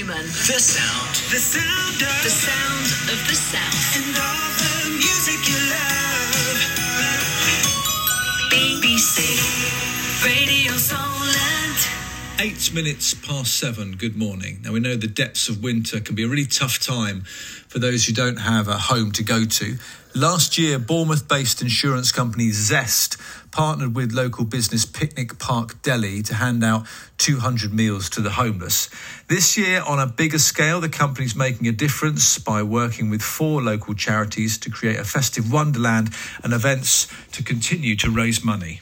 Newman. The sound of the South. And all the music you love. BBC Radio Solent. 8 minutes past 7. Good morning. Now, we know the depths of winter can be a really tough time for those who don't have a home to go to. Last year, Bournemouth-based insurance company Zest partnered with local business Picnic Park Deli to hand out 200 meals to the homeless. This year, on a bigger scale, the company's making a difference by working with 4 local charities to create a festive wonderland and events to continue to raise money.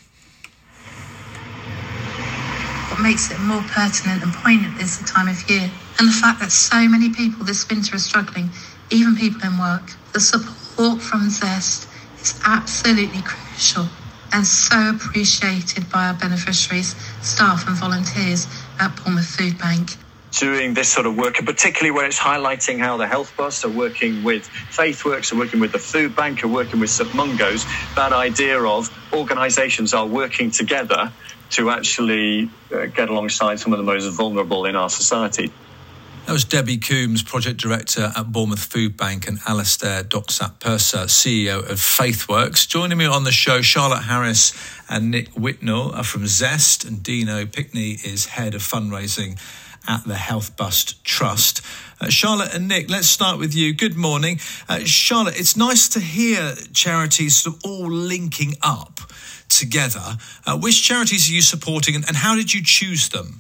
What makes it more pertinent and poignant is the time of year and the fact that so many people this winter are struggling, even people in work. The support from Zest is absolutely crucial and so appreciated by our beneficiaries, staff and volunteers at Bournemouth Food Bank. Doing this sort of work, and particularly where it's highlighting how the Health Bus are working with FaithWorks, are working with the Food Bank, are working with St Mungo's, that idea of organisations are working together to actually get alongside some of the most vulnerable in our society. That was Debbie Coombs, Project Director at Bournemouth Food Bank, and Alastair Doxat-Purser, CEO of FaithWorks. Joining me on the show, Charlotte Harris and Nick Whitnell are from Zest, and Dino Pickney is Head of Fundraising at the Health Bus Trust. Charlotte and Nick, let's start with you. Good morning. Charlotte, it's nice to hear charities sort of all linking up together. Which charities are you supporting, and how did you choose them?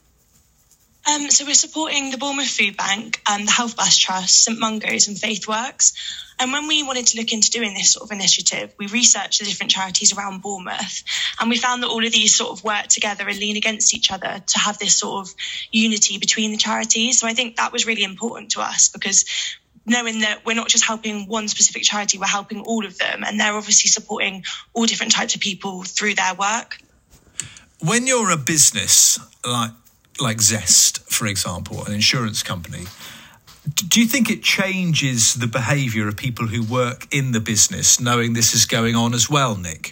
So we're supporting the Bournemouth Food Bank, the Health Bus Trust, St Mungo's and FaithWorks. And when we wanted to look into doing this sort of initiative, we researched the different charities around Bournemouth, and we found that all of these sort of work together and lean against each other to have this sort of unity between the charities. So I think that was really important to us, because knowing that we're not just helping one specific charity, we're helping all of them, and they're obviously supporting all different types of people through their work. When you're a business like Zest, for example, an insurance company, do you think it changes the behaviour of people who work in the business, knowing this is going on as well, Nick?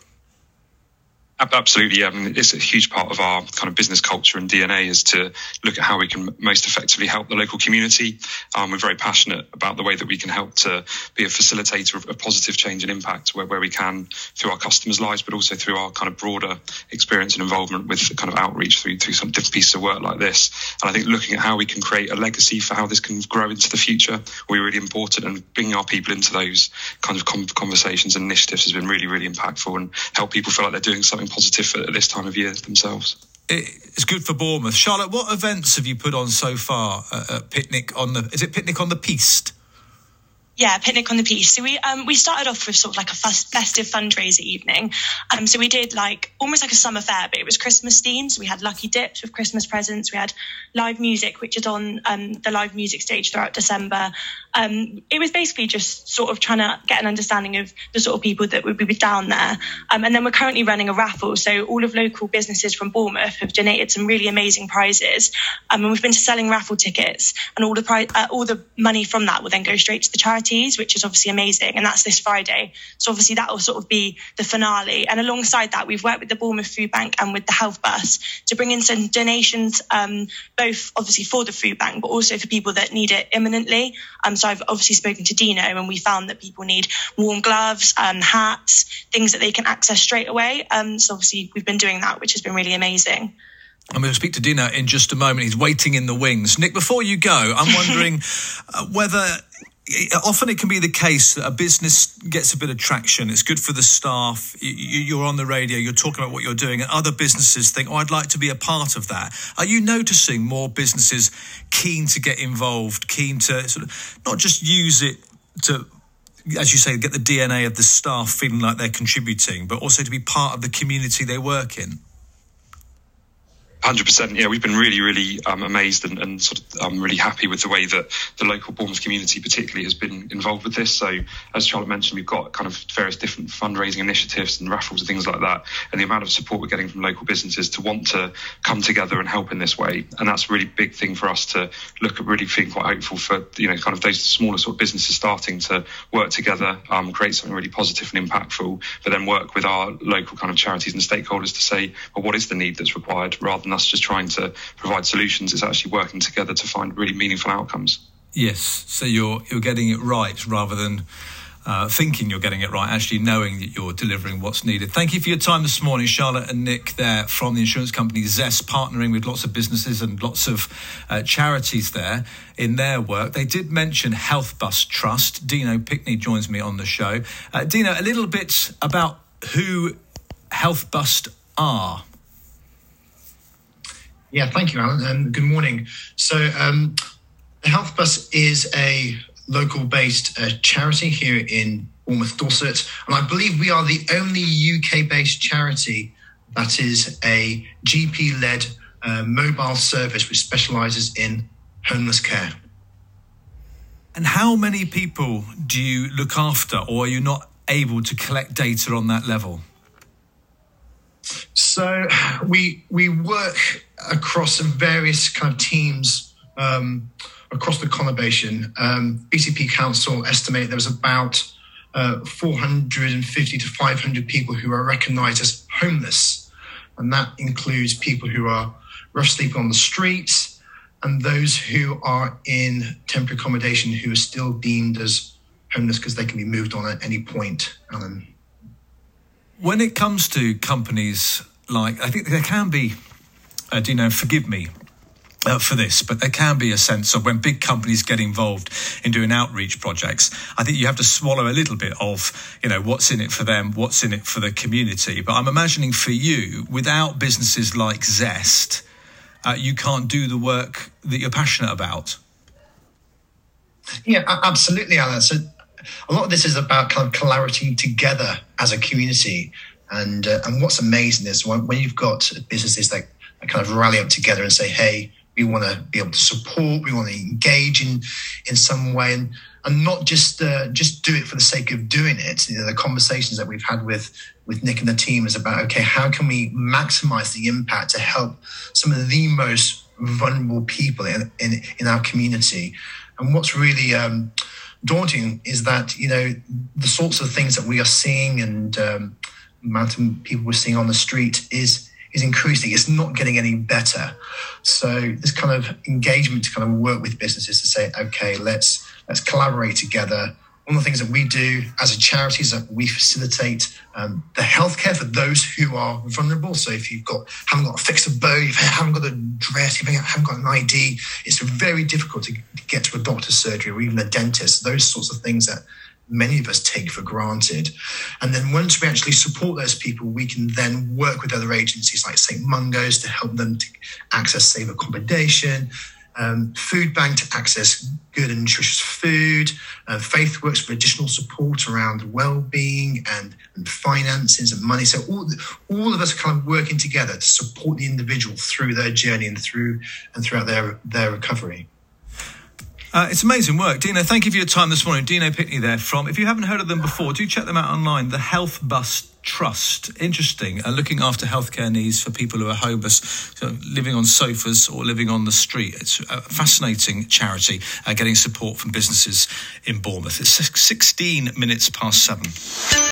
Absolutely. I mean, it's a huge part of our kind of business culture and DNA is to look at how we can most effectively help the local community. We're very passionate about the way that we can help to be a facilitator of positive change and impact where we can through our customers' lives, but also through our kind of broader experience and involvement with kind of outreach through some different pieces of work like this. And I think looking at how we can create a legacy for how this can grow into the future will be really important, and bringing our people into those kind of conversations and initiatives has been really, really impactful and help people feel like they're doing something positive at this time of year themselves. It's good for Bournemouth. Charlotte, what events have you put on so far at Picnic on the... Is it Picnic on the Piste? Yeah, Picnic on the Piste. So we started off with sort of like a festive fundraiser evening. So we did almost like a summer fair, but it was Christmas themed. So we had lucky dips with Christmas presents. We had live music, which is on the live music stage throughout December. It was basically just sort of trying to get an understanding of the sort of people that would be down there. And then we're currently running a raffle. So all of local businesses from Bournemouth have donated some really amazing prizes. And we've been selling raffle tickets, and all the money from that will then go straight to the charity, which is obviously amazing, and that's this Friday. So obviously that will sort of be the finale. And alongside that, we've worked with the Bournemouth Food Bank and with the Health Bus to bring in some donations, both obviously for the food bank, but also for people that need it imminently. So I've obviously spoken to Dino, and we found that people need warm gloves, hats, things that they can access straight away. So obviously we've been doing that, which has been really amazing. I'm going to speak to Dino in just a moment. He's waiting in the wings. Nick, before you go, I'm wondering whether... Often it can be the case that a business gets a bit of traction. It's good for the staff. You're on the radio, you're talking about what you're doing, and other businesses think, I'd like to be a part of that. Are you noticing more businesses keen to get involved, keen to sort of not just use it to, as you say, get the DNA of the staff feeling like they're contributing, but also to be part of the community they work in? 100%. Yeah, we've been really, really amazed and sort of really happy with the way that the local Bournemouth community particularly has been involved with this. So as Charlotte mentioned, we've got kind of various different fundraising initiatives and raffles and things like that. And the amount of support we're getting from local businesses to want to come together and help in this way. And that's a really big thing for us to look at, really feeling quite hopeful for, kind of those smaller sort of businesses starting to work together, create something really positive and impactful, but then work with our local kind of charities and stakeholders to say, well, what is the need that's required, rather than than us just trying to provide solutions. It's actually working together to find really meaningful outcomes. Yes, so you're getting it right rather than thinking you're getting it right, actually knowing that you're delivering what's needed. Thank you for your time this morning, Charlotte and Nick there from the insurance company Zest, partnering with lots of businesses and lots of charities there in their work. They did mention HealthBus Trust. Dino Pickney joins me on the show. Dino, a little bit about who HealthBus are. Yeah, thank you, Alan, and good morning. So HealthBus is a local-based charity here in Bournemouth, Dorset, and I believe we are the only UK-based charity that is a GP-led mobile service which specialises in homeless care. And how many people do you look after, or are you not able to collect data on that level? So we work across various kind of teams across the conurbation. BCP Council estimate there was about 450 to 500 people who are recognised as homeless, and that includes people who are rough sleeping on the streets and those who are in temporary accommodation who are still deemed as homeless because they can be moved on at any point, Alan. When it comes to companies like, I think there can be, Dino, forgive me for this, but there can be a sense of when big companies get involved in doing outreach projects, I think you have to swallow a little bit of, what's in it for them, what's in it for the community. But I'm imagining for you, without businesses like Zest, you can't do the work that you're passionate about. Yeah, absolutely, Alan. So a lot of this is about kind of collaborating together as a community. And what's amazing is when you've got businesses that kind of rally up together and say, hey, we want to be able to support, we want to engage in some way, and not just do it for the sake of doing it. The conversations that we've had with Nick and the team is about, okay, how can we maximize the impact to help some of the most vulnerable people in our community? And what's really daunting is that, the sorts of things that we are seeing and the amount of people we're seeing on the street is increasing. It's not getting any better. So this kind of engagement to kind of work with businesses to say, okay, let's collaborate together. One of the things that we do as a charity is that we facilitate the healthcare for those who are vulnerable. So if haven't got a fixed abode, you haven't got a dress, you haven't got an ID, it's very difficult to get to a doctor's surgery or even a dentist. Those sorts of things that many of us take for granted. And then once we actually support those people, we can then work with other agencies like St. Mungo's to help them to access safe accommodation, Food Bank to access good and nutritious food, FaithWorks for additional support around well-being and finances and money. So all of us are kind of working together to support the individual through their journey and throughout their recovery. It's amazing work. Dino, thank you for your time this morning. Dino Pickney there from, if you haven't heard of them before, do check them out online, the HealthBus Trust. Interesting, looking after healthcare needs for people who are homeless, so living on sofas or living on the street. It's a fascinating charity, getting support from businesses in Bournemouth. It's 16 minutes past 7.